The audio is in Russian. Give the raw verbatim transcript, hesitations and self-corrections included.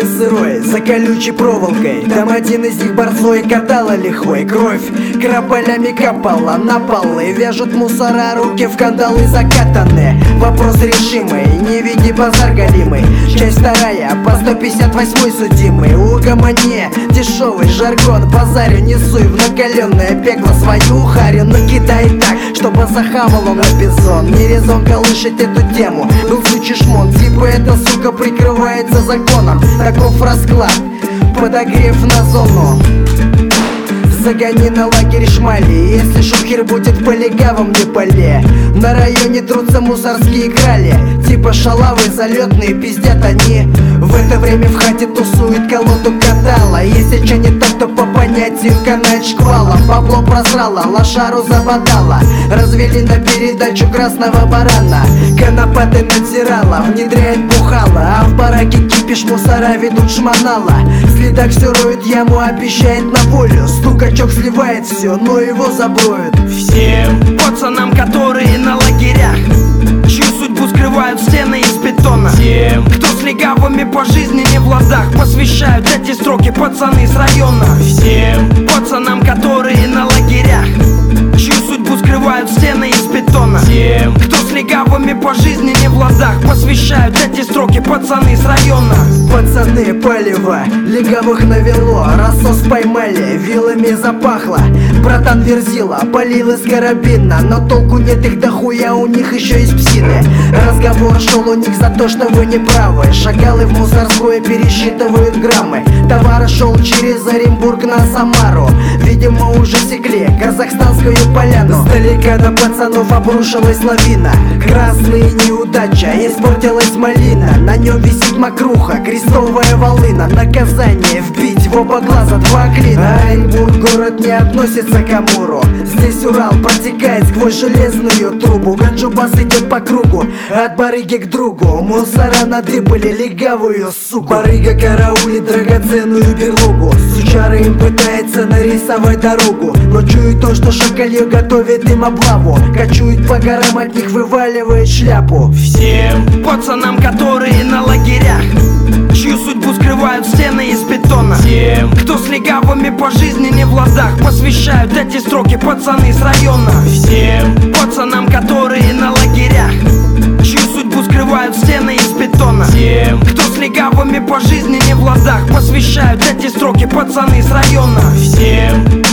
сырой, за колючей проволокой. Там один из них борзой катала лихой. Кровь крапалями капала на полы. Вяжут мусора, руки в кандалы закатаны. Вопрос решимый, не види базар галимый. Часть вторая, по сто пятьдесят восьмой судимый. Угомони, дешевый жаргон, базарю не суй в накаленное пекло свою харю. Накидай так, чтобы захавал он на бизон. Не резон колышет эту тему, был случай шмон. Типа эта сука прикрывается законом. Таков расклад, подогрев на зону. Загони на лагерь шмали, если шухер будет по легавом не поле. На районе трутся мусорские крали, типа шалавы залетные, пиздят они. В это время в хате тусует колоду катала. Если че не так, то по понятию канает шквала. Бабло просрала, лошару забодала. Развели на передачу красного барана. Конопаты натирала, внедряет бухала. А в бараке кипиш, мусора ведут шмонала. Следак все роет яму, обещает на волю. Стукачок сливает все, но его заброют. Всем пацанам, которые на лагерях, чью судьбу скрывают стены из бетона. Тем, кто с легавыми по жизни не в ладах, посвящают эти строки пацаны с района. Всем пацанам, которые на лагерях, чью судьбу скрывают стены из бетона. Тем, кто с легавыми по жизни не в ладах, посвящают эти строки пацаны с района. Пацаны, палево, легавых навело. Рассос поймали, вилами запахло. Братан Верзила полил из карабина, но толку нет их дохуя, у них еще есть псины. Разговор шел у них за то, что вы не правы. Шагалы в мусорское пересчитывают граммы. Товар шел через Оренбург на Самару. Видимо уже секли казахстанскую поляну. Сдалека на пацанов обрушилась лавина. Красная неудача, испортилась малина. На нем висит мокруха, крестовая волына. Наказание вбить в оба глаза два клина. Оренбург город не относится к Амуру. Здесь Урал протекает сквозь железную трубу. Ганджубас идет по кругу, от барыги к другу. Мусора надыбали легавую суку. Барыга караулит драгоценную берлогу. Сучара им пытается нарисовать дорогу, но чует то, что шакалье готовит им облаву. Кочует по горам, от них вываливает шляпу. Всем пацанам, которые на лагерях, чью судьбу скрывают стены из бетона. Тем, кто с легавыми по жизни не в ладах, посвящают эти строки пацаны с района. Всем пацанам, которые на лагерях, чью судьбу скрывают стены из бетона. Тем, кто с легавыми по жизни не в ладах, посвящают эти строки пацаны с района. Всем